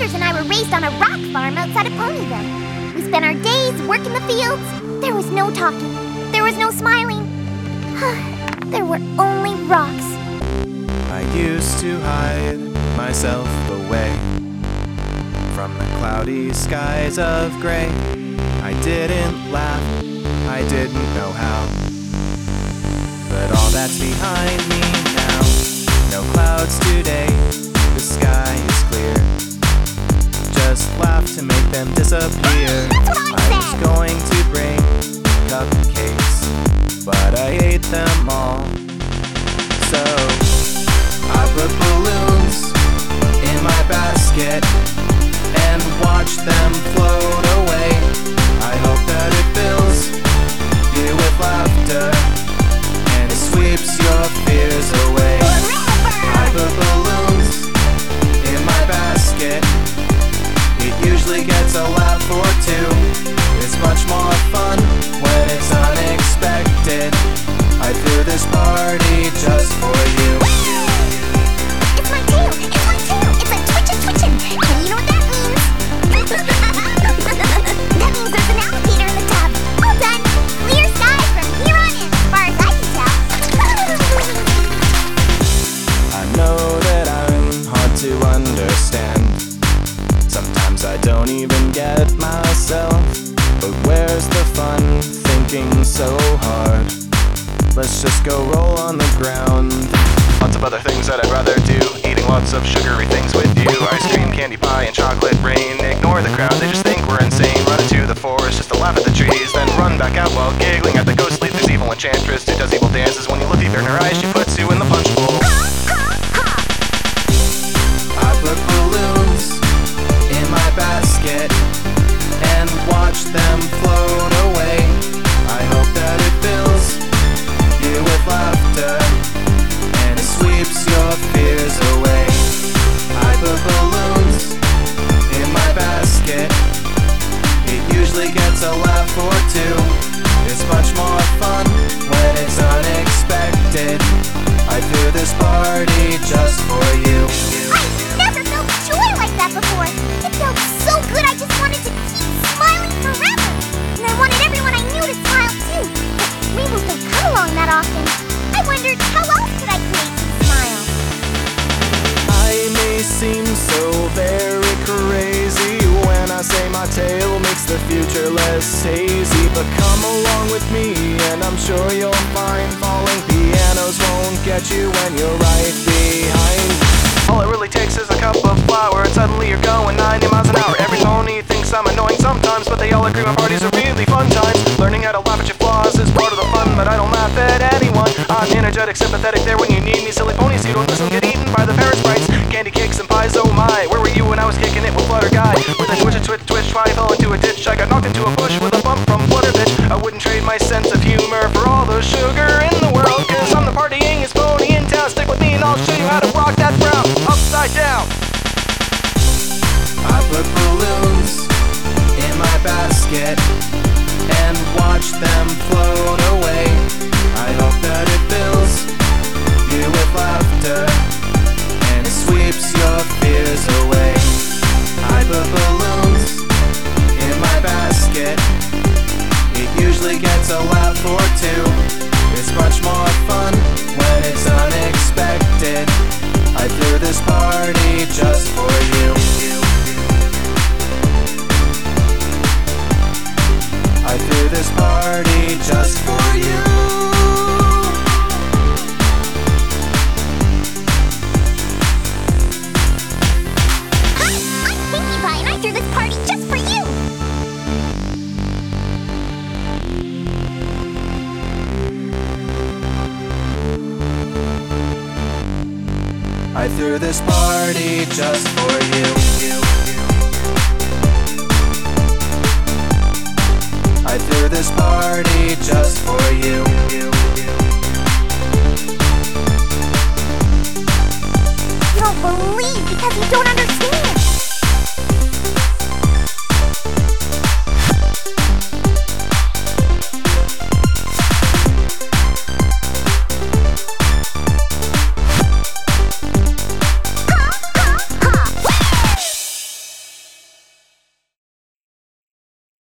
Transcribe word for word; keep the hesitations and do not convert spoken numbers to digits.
brothers and I were raised on a rock farm outside of Ponyville. We spent our days working the fields. There was no talking. There was no smiling. There were only rocks. I used to hide myself away from the cloudy skies of gray. I didn't laugh, I didn't know how, but all that's behind me now. No clouds today, the sky is clear. Just laugh to make them disappear. That's what I, I was going to bring cupcakes, but I ate them all. So I put balloons in my basket and watch them float away. I hope that it fills you with laughter and it sweeps your fears away. I put balloons in my basket. It usually gets a laugh or two. It's much more fun when it's unexpected. I threw this party just for you. It's my tail! It's my tail! It's like twitchin' twitchin'! And you know what that means? That means there's an alligator in the tub. All done! Clear sky from here on in, as far as I can tell. I know that I'm hard to understand. Sometimes I don't even get myself. But where's the fun thinking so hard? Let's just go roll on the ground. Lots of other things that I'd rather do. Eating lots of sugary things with you. Ice cream, candy pie, and chocolate rain. Ignore the crowd, they just think we're insane. Run into the forest just to laugh at the trees. Then run back out while giggling at the ghostly. This evil enchantress who does evil dances. When you look deep in her eyes, she puts you in the punch bowl. I put balloons in my basket and watch them float away. I hope that it fills you with laughter and it sweeps your fears away. I put balloons in my basket. It usually gets a laugh or two. It's much more fun when it's unexpected. I threw this party just for you. I've never felt joy like that before. It felt so good I just wanted to keep smiling forever. And I wanted everyone I knew to smile too. But Rainbow don't come along that often. I wondered how else could I create some smiles? I may seem so very crazy when I say my tale makes the future less hazy. But come along with me and I'm sure you'll find falling pianos won't get you when you're right behind. All it really takes is a cup of flour and suddenly you're going ninety miles an hour. Every pony thinks I'm annoying sometimes, but they all agree my parties are really fun times. Learning how to laugh at your flaws is part of the fun, but I don't laugh at anyone. I'm energetic, sympathetic there when you need me. Silly ponies, you don't listen, get eaten by the parent sprites. Candy cakes and pies, oh my. Where were you when I was kicking it with Flutter Guy? With a twitch, a twitch, twitch, try fell into a ditch. I got knocked into a bush with a bump from Flutter Bitch. I wouldn't trade my sense of humor for all the sugar in the world, cause I'm the partyingest pony in town. Stick with me and I'll show you how to rock that brown upside down. I put balloons in my basket and watch them float away. I hope that it fills you with laughter and it sweeps your fears away. I put balloons in my basket. It usually gets a laugh or two. It's much more fun when it's unexpected. I threw this party just for you. I threw this party just for you. Hi, I'm Pinkie Pie and I threw this party just for you. I threw this party just for you. I threw this party just for you.